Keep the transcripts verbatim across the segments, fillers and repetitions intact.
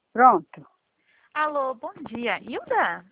Pronto. Alô, bom dia. Hilda?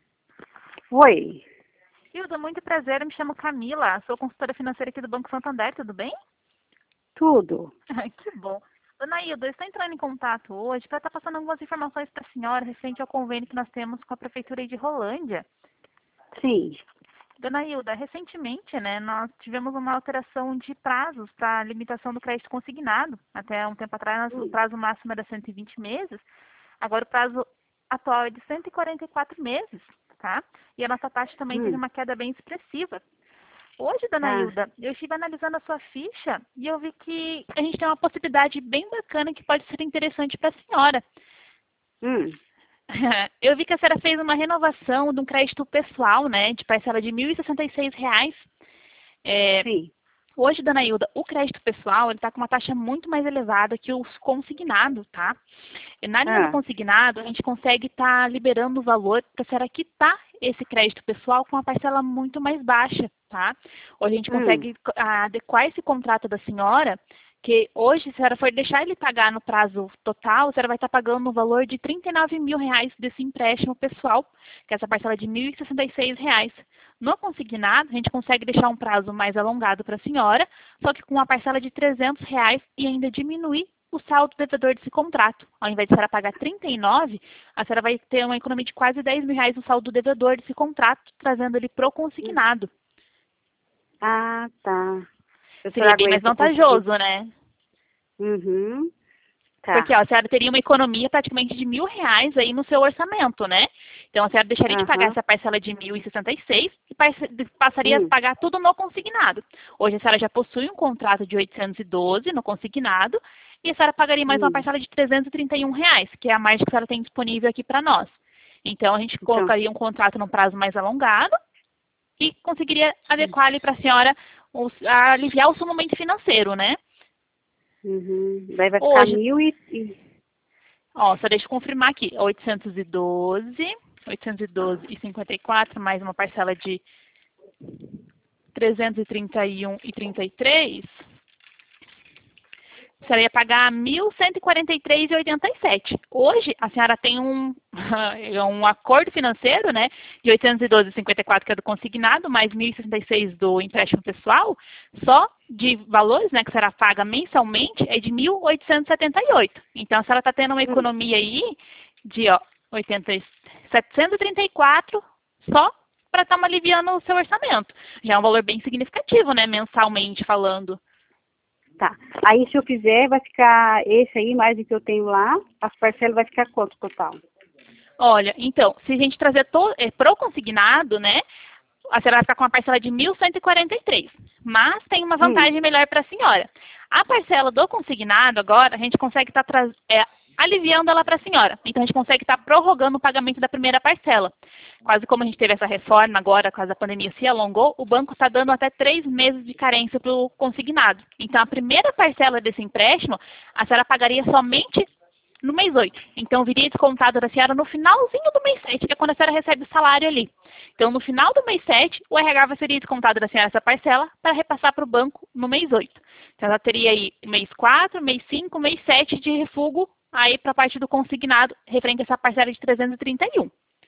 Oi. Hilda, muito prazer. Eu me chamo Camila. Sou consultora financeira aqui do Banco Santander. Tudo bem? Tudo. Que bom. Dona Hilda, eu estou entrando em contato hoje para estar passando algumas informações para a senhora referente ao convênio que nós temos com a Prefeitura aí de Rolândia. Sim. Dona Hilda, recentemente, né, nós tivemos uma alteração de prazos para a limitação do crédito consignado. Até um tempo atrás, o Hum. prazo máximo era cento e vinte meses. Agora o prazo atual é de cento e quarenta e quatro meses, tá? E a nossa taxa também teve Hum. uma queda bem expressiva. Hoje, dona Ah. Hilda, eu estive analisando a sua ficha e eu vi que a gente tem uma possibilidade bem bacana que pode ser interessante para a senhora. Hum. Eu vi que a senhora fez uma renovação de um crédito pessoal, né, de parcela de mil e sessenta e seis reais. É, Sim. hoje, dona Hilda, o crédito pessoal ele está com uma taxa muito mais elevada que o consignado, tá? E na linha do Ah. consignado, a gente consegue estar liberando o valor para a senhora quitar esse crédito pessoal com uma parcela muito mais baixa, tá? Hoje a gente Hum. consegue adequar esse contrato da senhora, que hoje, se a senhora for deixar ele pagar no prazo total, a senhora vai estar pagando o valor de trinta e nove mil reais desse empréstimo pessoal, que é essa parcela de mil e sessenta e seis reais. No consignado, a gente consegue deixar um prazo mais alongado para a senhora, só que com uma parcela de trezentos reais e ainda diminuir o saldo devedor desse contrato. Ao invés de a senhora pagar trinta e nove, a senhora vai ter uma economia de quase dez mil reais no saldo devedor desse contrato, trazendo ele pro Hum. consignado. Ah, tá. Eu Seria trago bem mais esse conseguir. vantajoso, né? Uhum. Porque Tá. ó, a senhora teria uma economia praticamente de mil reais aí no seu orçamento, né? Então a senhora deixaria de pagar Aham. essa parcela de mil e sessenta e seis e parce- passaria a Hum. pagar tudo no consignado. Hoje a senhora já possui um contrato de oitocentos e doze no consignado e a senhora pagaria mais uma Hum. parcela de trezentos e trinta e um reais, que é a margem que a senhora tem disponível aqui para nós. Então a gente Então. colocaria um contrato num prazo mais alongado e conseguiria Hum. adequar ali para a senhora os- a aliviar o seu momento financeiro, né? Uhum. Daí vai ficar Hoje, mil e... e- ó, só deixa eu confirmar aqui. oitocentos e doze, oitocentos e doze e cinquenta e quatro, mais uma parcela de trezentos e trinta e um e trinta e três. A senhora ia pagar mil cento e quarenta e três e oitenta e sete. Hoje, a senhora tem um, um acordo financeiro, né, de oitocentos e doze e cinquenta e quatro, que é do consignado, mais mil e sessenta e seis do empréstimo pessoal, só de valores, né, que a senhora paga mensalmente, é de mil oitocentos e setenta e oito. Então, a senhora está tendo uma Hum. economia aí de, ó, oitenta, setecentos e trinta e quatro só para estar aliviando o seu orçamento. Já é um valor bem significativo, né, mensalmente falando. Tá. Aí se eu fizer, vai ficar esse aí, mais o que eu tenho lá, as parcelas vai ficar quanto total? Olha, então, se a gente trazer to, é, pro consignado, né, a senhora vai ficar com uma parcela de mil cento e quarenta e três. Mas tem uma Hum. vantagem melhor para a senhora. A parcela do consignado, agora, a gente consegue estar tá, é, aliviando ela para a senhora. Então, a gente consegue estar tá prorrogando o pagamento da primeira parcela. Quase como a gente teve essa reforma agora, quase a pandemia se alongou, o banco está dando até três meses de carência para o consignado. Então, a primeira parcela desse empréstimo, a senhora pagaria somente no mês oito. Então, viria descontado da senhora no finalzinho do mês sete, que é quando a senhora recebe o salário ali. Então, no final do mês sete, o R H seria descontado da senhora essa parcela para repassar para o banco no mês oito. Então, ela teria aí mês quatro, mês cinco, mês sete de refúgio aí para a parte do consignado, referente a essa parcela de trezentos e trinta e um.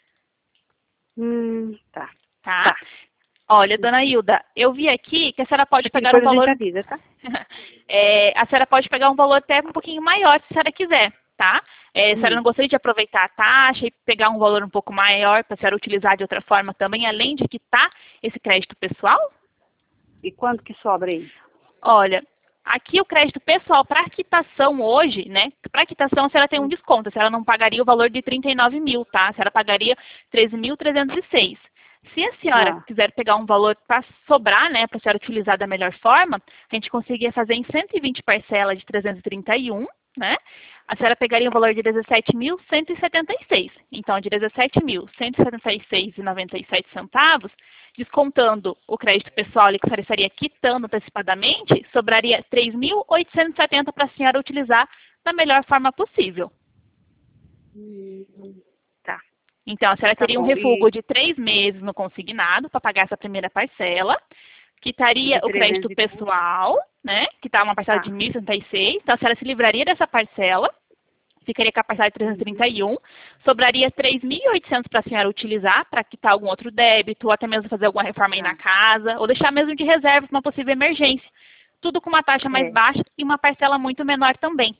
Hum. Tá. Tá? Tá. Olha, dona Hilda, eu vi aqui que a senhora pode Aqui pegar um depois a gente valor... avisa, tá? é, a senhora pode pegar um valor até um pouquinho maior, se a senhora quiser, tá? É, a senhora Hum. não gostaria de aproveitar a taxa e pegar um valor um pouco maior para a senhora utilizar de outra forma também, além de quitar esse crédito pessoal? E quanto que sobra aí? Olha, aqui o crédito pessoal para quitação hoje, né? Para quitação a senhora tem um Hum. desconto, a senhora não pagaria o valor de trinta e nove mil, tá? A senhora pagaria treze mil trezentos e seis. Se a senhora Ah. quiser pegar um valor para sobrar, né, para a senhora utilizar da melhor forma, a gente conseguiria fazer em cento e vinte parcelas de trezentos e trinta e um, né? A senhora pegaria um valor de dezessete mil cento e setenta e seis. Então, de dezessete mil cento e setenta e seis reais e noventa e sete centavos, descontando o crédito pessoal ali que a senhora estaria quitando antecipadamente, sobraria três mil oitocentos e setenta para a senhora utilizar da melhor forma possível. Hum. Tá. Então, a senhora Tá teria um bom. refúgio E de três meses no consignado para pagar essa primeira parcela, de quitaria o crédito trezentos e pessoal, né, que está uma parcela de tá. mil e sessenta e seis. Então, a senhora se livraria dessa parcela ficaria com a parcela de trezentos e trinta e um, sobraria três mil e oitocentos para a senhora utilizar, para quitar algum outro débito, ou até mesmo fazer alguma reforma aí na casa, ou deixar mesmo de reserva para uma possível emergência. Tudo com uma taxa mais É. baixa e uma parcela muito menor também.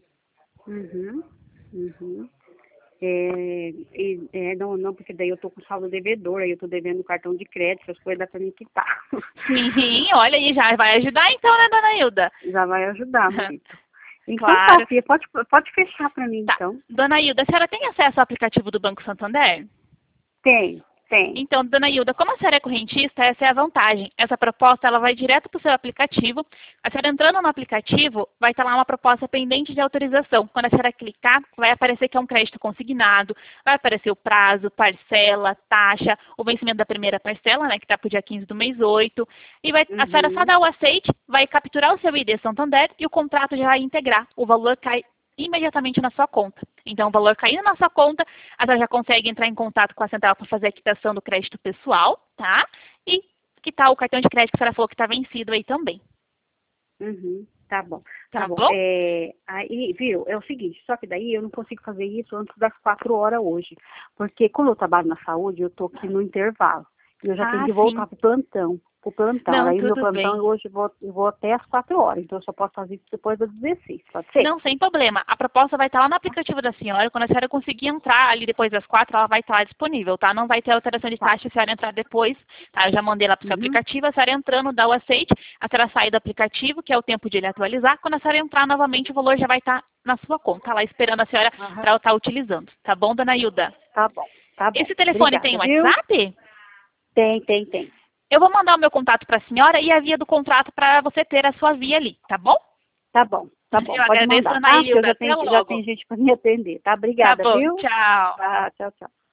Uhum, uhum. É, e- é, não, não, porque daí eu tô com saldo devedor, aí eu tô devendo cartão de crédito, as coisas dá pra me quitar. Sim, olha aí, já vai ajudar então, né, dona Hilda? Já vai ajudar muito. Então Claro. tá, filha, pode, pode fechar pra mim, Tá. então. Dona Hilda, a senhora tem acesso ao aplicativo do Banco Santander? Tem, tem. Então, dona Hilda, como a senhora é correntista, essa é a vantagem. Essa proposta ela vai direto para o seu aplicativo. A senhora entrando no aplicativo, vai estar lá uma proposta pendente de autorização. Quando a senhora clicar, vai aparecer que é um crédito consignado, vai aparecer o prazo, parcela, taxa, o vencimento da primeira parcela, né, que está para o dia quinze do mês oito. E vai, a senhora só Uhum. dá o aceite, vai capturar o seu I D Santander e o contrato já vai integrar. O valor cai imediatamente na sua conta. Então, o valor caindo na sua conta, a senhora já consegue entrar em contato com a central para fazer a quitação do crédito pessoal, tá? E quitar o cartão de crédito que a senhora falou que está vencido aí também. Uhum. Tá bom, tá, Tá bom. bom? É, aí, viu, é o seguinte, só que daí eu não consigo fazer isso antes das quatro horas hoje. Porque como eu trabalho na saúde, eu tô aqui no intervalo. E eu já tenho Ah, que voltar sim. pro plantão. Pro plantão. Não, Aí o meu tudo plantão bem. hoje eu vou, eu vou até as quatro horas. Então eu só posso fazer isso depois das dezesseis. Pode ser? Não, sem problema. A proposta vai estar lá no aplicativo da senhora. Quando a senhora conseguir entrar ali depois das quatro, ela vai estar lá disponível, tá? Não vai ter alteração de taxa se a senhora entrar depois, tá? Eu já mandei lá para o seu Uhum. aplicativo, a senhora entrando, dá o aceite, a senhora sai do aplicativo, que é o tempo de ele atualizar. Quando a senhora entrar novamente, o valor já vai estar na sua conta, lá esperando a senhora Aham. para estar utilizando. Tá bom, dona Hilda? Tá bom, tá bom. Esse telefone Obrigada, tem viu? WhatsApp? Tem, tem, tem. Eu vou mandar o meu contato para a senhora e a via do contrato para você ter a sua via ali, tá bom? Tá bom, tá bom. Eu Pode agradeço, mandar, dona tá? Porque eu Hilda. já Até tenho, já logo. tem gente para me atender, tá? Tá Obrigada, bom, viu? tchau. Tá, tchau, tchau.